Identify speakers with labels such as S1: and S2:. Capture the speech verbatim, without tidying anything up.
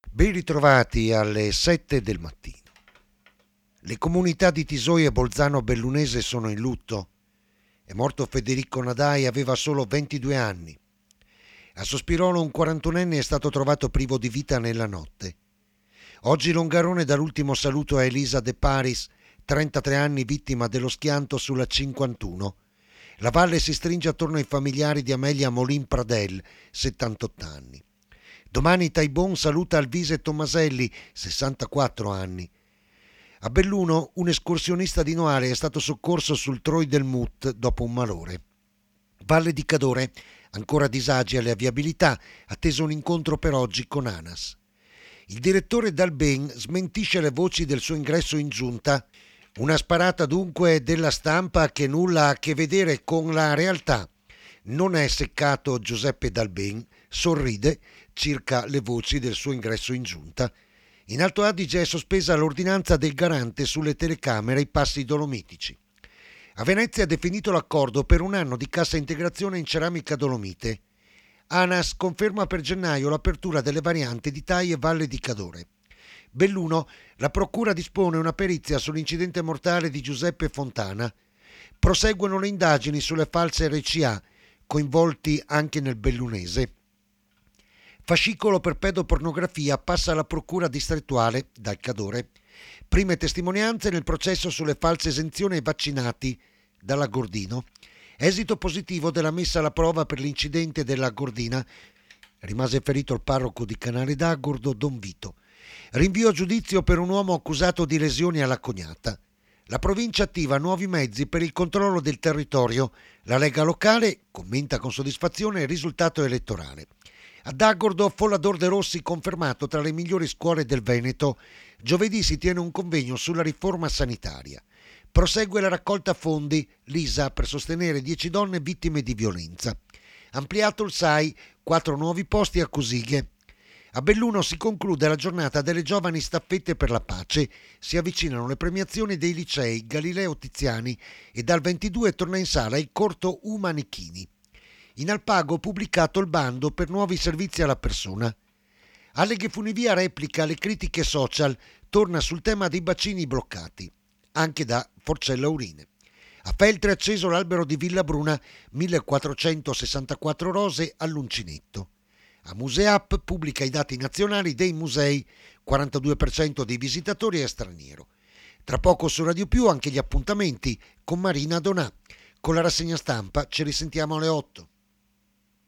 S1: Ben ritrovati alle sette del mattino. Le comunità di Tisoio e Bolzano Bellunese sono in lutto. È morto Federico Nadai, aveva solo ventidue anni. A Sospirolo un quarantunenne è stato trovato privo di vita nella notte. Oggi Longarone dà l'ultimo saluto a Elisa De Paris, trentatré anni, vittima dello schianto sulla cinquantuno. La valle si stringe attorno ai familiari di Amelia Molin Pradel, settantotto anni. Domani Taibon saluta Alvise Tommaselli, sessantaquattro anni. A Belluno un escursionista di Noale è stato soccorso sul Troi del Mut dopo un malore. Valle di Cadore, ancora disagi alle viabilità, atteso un incontro per oggi con ANAS. Il direttore Dalben smentisce le voci del suo ingresso in giunta. Una sparata dunque della stampa che nulla ha a che vedere con la realtà. Non è seccato Giuseppe Dalben, sorride circa le voci del suo ingresso in giunta. In Alto Adige è sospesa l'ordinanza del garante sulle telecamere ai Passi Dolomitici. A Venezia ha definito l'accordo per un anno di cassa integrazione in ceramica dolomite. ANAS conferma per gennaio l'apertura delle varianti di Tai e Valle di Cadore. Belluno, la procura dispone una perizia sull'incidente mortale di Giuseppe Fontana. Proseguono le indagini sulle false R C A, coinvolti anche nel bellunese. Fascicolo per pedopornografia passa alla procura distrettuale dal Cadore. Prime testimonianze nel processo sulle false esenzioni ai vaccinati dalla Gordino. Esito positivo della messa alla prova per l'incidente della Gordina. Rimase ferito il parroco di Canale d'Agordo, Don Vito. Rinvio a giudizio per un uomo accusato di lesioni alla cognata. La provincia attiva nuovi mezzi per il controllo del territorio. La Lega locale commenta con soddisfazione il risultato elettorale. Ad Agordo, Follador De Rossi confermato tra le migliori scuole del Veneto. Giovedì si tiene un convegno sulla riforma sanitaria. Prosegue la raccolta fondi, l'I S A per sostenere dieci donne vittime di violenza. Ampliato il S A I, quattro nuovi posti a Cosighe. A Belluno si conclude la giornata delle giovani staffette per la pace. Si avvicinano le premiazioni dei licei Galileo Tiziani e dal ventidue torna in sala il corto Umanichini. In Alpago pubblicato il bando per nuovi servizi alla persona. Alleghe Funivia replica le critiche social, torna sul tema dei bacini bloccati, anche da Forcella Urine. A Feltre è acceso l'albero di Villa Bruna, millequattrocentosessantaquattro rose all'uncinetto. A Museap pubblica i dati nazionali dei musei, quarantadue per cento dei visitatori è straniero. Tra poco su Radio Più anche gli appuntamenti con Marina Donà. Con la rassegna stampa ci risentiamo alle otto.